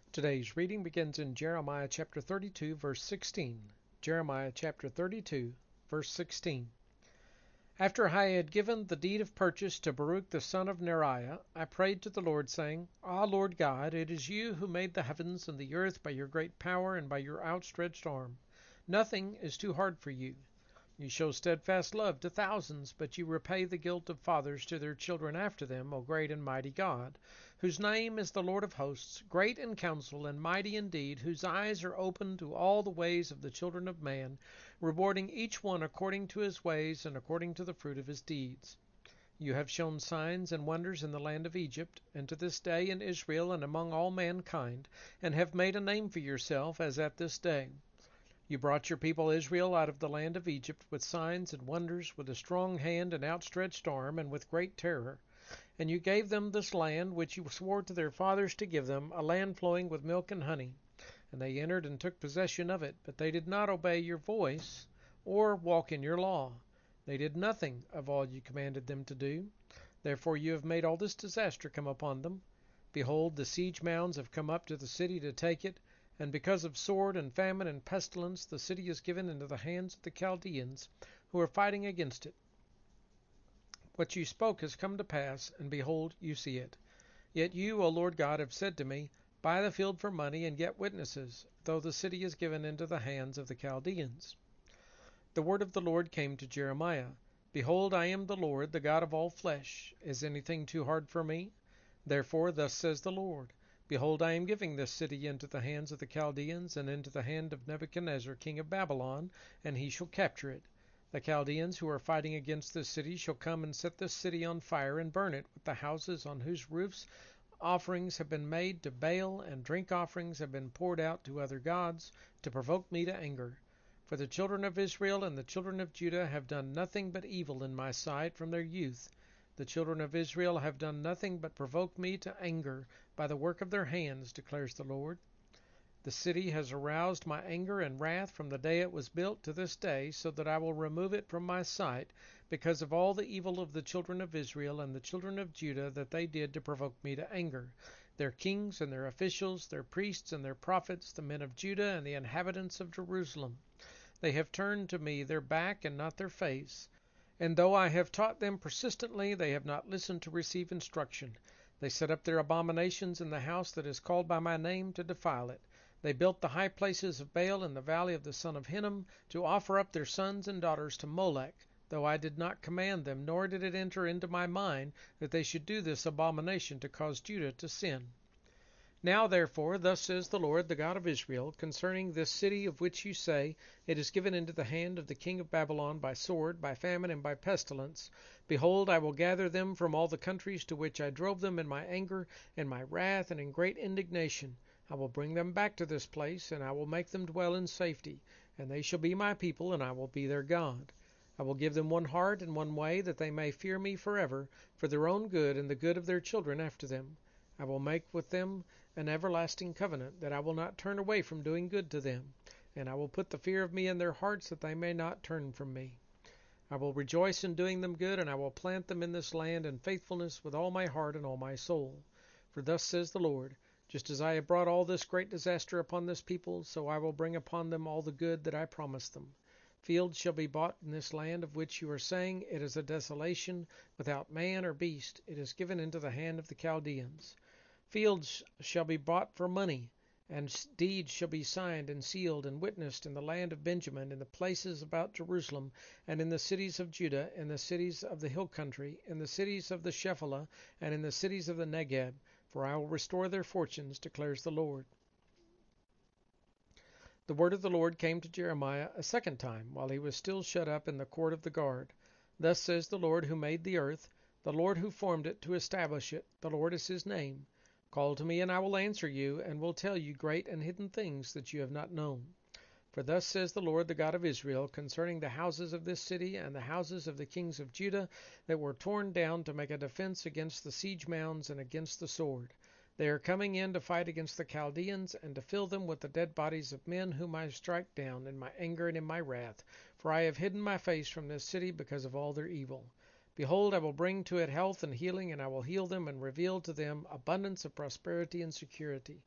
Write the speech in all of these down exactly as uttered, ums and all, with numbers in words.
Today's reading begins in Jeremiah chapter thirty-two, verse sixteen. Jeremiah chapter thirty-two, verse sixteen. After I had given the deed of purchase to Baruch the son of Neriah, I prayed to the Lord, saying, Ah, Lord God, it is you who made the heavens and the earth by your great power and by your outstretched arm. Nothing is too hard for you. You show steadfast love to thousands, but you repay the guilt of fathers to their children after them, O great and mighty God, whose name is the Lord of hosts, great in counsel and mighty indeed, whose eyes are open to all the ways of the children of man, rewarding each one according to his ways and according to the fruit of his deeds. You have shown signs and wonders in the land of Egypt, and to this day in Israel and among all mankind, and have made a name for yourself as at this day. You brought your people Israel out of the land of Egypt with signs and wonders, with a strong hand and outstretched arm, and with great terror. And you gave them this land which you swore to their fathers to give them, a land flowing with milk and honey. And they entered and took possession of it, but they did not obey your voice or walk in your law. They did nothing of all you commanded them to do. Therefore you have made all this disaster come upon them. Behold, the siege mounds have come up to the city to take it, and because of sword and famine and pestilence, the city is given into the hands of the Chaldeans, who are fighting against it. What you spoke has come to pass, and behold, you see it. Yet you, O Lord God, have said to me, Buy the field for money, and get witnesses, though the city is given into the hands of the Chaldeans. The word of the Lord came to Jeremiah. Behold, I am the Lord, the God of all flesh. Is anything too hard for me? Therefore, thus says the Lord, Behold, I am giving this city into the hands of the Chaldeans, and into the hand of Nebuchadnezzar king of Babylon, and he shall capture it. The Chaldeans who are fighting against this city shall come and set this city on fire, and burn it, with the houses on whose roofs offerings have been made to Baal, and drink offerings have been poured out to other gods, to provoke me to anger. For the children of Israel and the children of Judah have done nothing but evil in my sight from their youth. The children of Israel have done nothing but provoke me to anger by the work of their hands, declares the Lord. The city has aroused my anger and wrath from the day it was built to this day, so that I will remove it from my sight, because of all the evil of the children of Israel and the children of Judah that they did to provoke me to anger. Their kings and their officials, their priests and their prophets, the men of Judah and the inhabitants of Jerusalem. They have turned to me their back and not their face. And though I have taught them persistently, they have not listened to receive instruction. They set up their abominations in the house that is called by my name to defile it. They built the high places of Baal in the valley of the son of Hinnom to offer up their sons and daughters to Molech, though I did not command them, nor did it enter into my mind that they should do this abomination to cause Judah to sin. Now therefore, thus says the Lord, the God of Israel, concerning this city of which you say, It is given into the hand of the king of Babylon by sword, by famine, and by pestilence. Behold, I will gather them from all the countries to which I drove them in my anger, and my wrath, and in great indignation. I will bring them back to this place, and I will make them dwell in safety. And they shall be my people, and I will be their God. I will give them one heart and one way, that they may fear me forever, for their own good and the good of their children after them. I will make with them an everlasting covenant, that I will not turn away from doing good to them, and I will put the fear of me in their hearts, that they may not turn from me. I will rejoice in doing them good, and I will plant them in this land in faithfulness with all my heart and all my soul. For thus says the Lord, just as I have brought all this great disaster upon this people, so I will bring upon them all the good that I promised them. Fields shall be bought in this land of which you are saying, It is a desolation, without man or beast. It is given into the hand of the Chaldeans. Fields shall be bought for money, and deeds shall be signed and sealed and witnessed in the land of Benjamin, in the places about Jerusalem, and in the cities of Judah, in the cities of the hill country, in the cities of the Shephelah, and in the cities of the Negeb, for I will restore their fortunes, declares the Lord. The word of the Lord came to Jeremiah a second time, while he was still shut up in the court of the guard. Thus says the Lord who made the earth, the Lord who formed it to establish it, the Lord is his name. Call to me, and I will answer you, and will tell you great and hidden things that you have not known. For thus says the Lord, the God of Israel, concerning the houses of this city and the houses of the kings of Judah that were torn down to make a defense against the siege mounds and against the sword. They are coming in to fight against the Chaldeans, and to fill them with the dead bodies of men whom I strike down in my anger and in my wrath. For I have hidden my face from this city because of all their evil. Behold, I will bring to it health and healing, and I will heal them and reveal to them abundance of prosperity and security.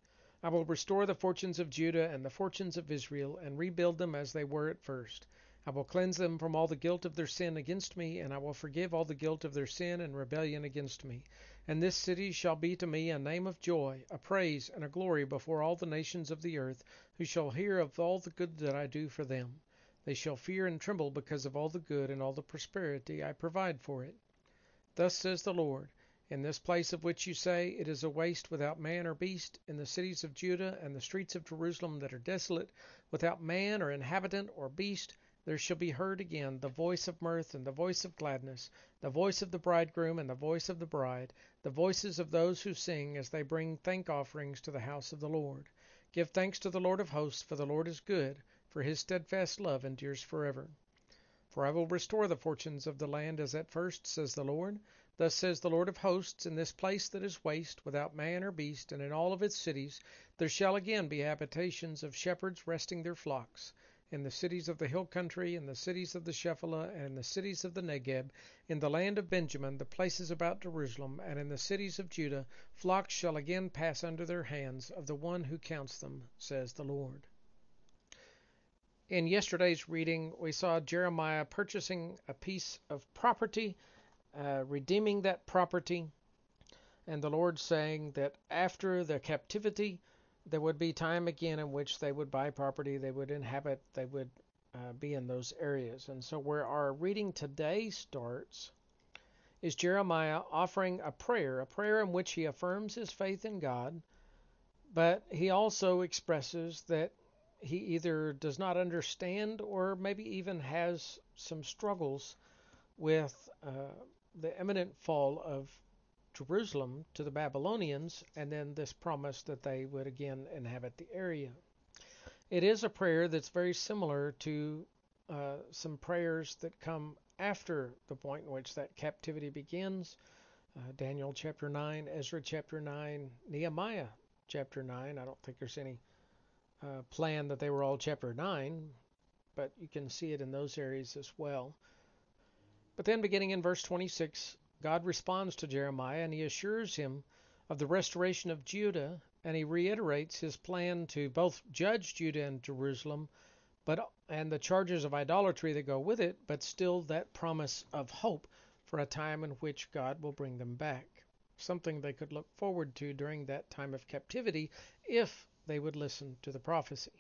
I will restore the fortunes of Judah and the fortunes of Israel, and rebuild them as they were at first. I will cleanse them from all the guilt of their sin against me, and I will forgive all the guilt of their sin and rebellion against me. And this city shall be to me a name of joy, a praise, and a glory before all the nations of the earth, who shall hear of all the good that I do for them. They shall fear and tremble because of all the good and all the prosperity I provide for it. Thus says the Lord, in this place of which you say, it is a waste without man or beast, in the cities of Judah and the streets of Jerusalem that are desolate, without man or inhabitant or beast, there shall be heard again the voice of mirth and the voice of gladness, the voice of the bridegroom and the voice of the bride, the voices of those who sing as they bring thank offerings to the house of the Lord. Give thanks to the Lord of hosts, for the Lord is good, for his steadfast love endures forever. For I will restore the fortunes of the land as at first, says the Lord. Thus says the Lord of hosts, in this place that is waste, without man or beast, and in all of its cities, there shall again be habitations of shepherds resting their flocks. In the cities of the hill country, in the cities of the Shephelah, and in the cities of the Negeb, in the land of Benjamin, the places about Jerusalem, and in the cities of Judah, flocks shall again pass under their hands of the one who counts them, says the Lord. In yesterday's reading, we saw Jeremiah purchasing a piece of property, uh, redeeming that property, and the Lord saying that after the captivity, there would be time again in which they would buy property, they would inhabit, they would uh, be in those areas. And so where our reading today starts is Jeremiah offering a prayer, a prayer in which he affirms his faith in God, but he also expresses that he either does not understand or maybe even has some struggles with uh, the imminent fall of Jerusalem to the Babylonians, and then this promise that they would again inhabit the area. It is a prayer that's very similar to uh, some prayers that come after the point in which that captivity begins. Uh, Daniel chapter nine, Ezra chapter nine, Nehemiah chapter nine. I don't think there's any uh, plan that they were all chapter nine, but you can see it in those areas as well. But then beginning in verse twenty-six, God responds to Jeremiah and he assures him of the restoration of Judah, and he reiterates his plan to both judge Judah and Jerusalem, but and the charges of idolatry that go with it, but still that promise of hope for a time in which God will bring them back, something they could look forward to during that time of captivity if they would listen to the prophecy.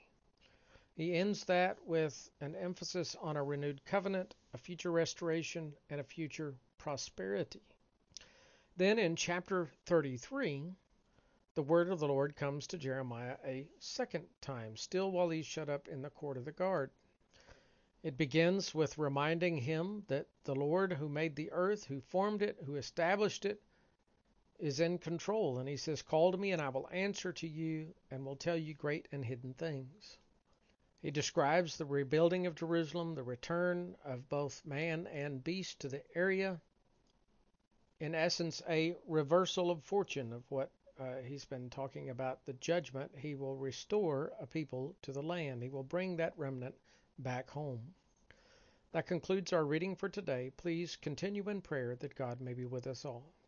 He ends that with an emphasis on a renewed covenant, a future restoration, and a future prosperity. Then in chapter thirty-three, the word of the Lord comes to Jeremiah a second time, still while he's shut up in the court of the guard. It begins with reminding him that the Lord who made the earth, who formed it, who established it, is in control. And he says, "Call to me and I will answer to you and will tell you great and hidden things." He describes the rebuilding of Jerusalem, the return of both man and beast to the area. In essence, a reversal of fortune of what uh, he's been talking about, the judgment. He will restore a people to the land. He will bring that remnant back home. That concludes our reading for today. Please continue in prayer that God may be with us all.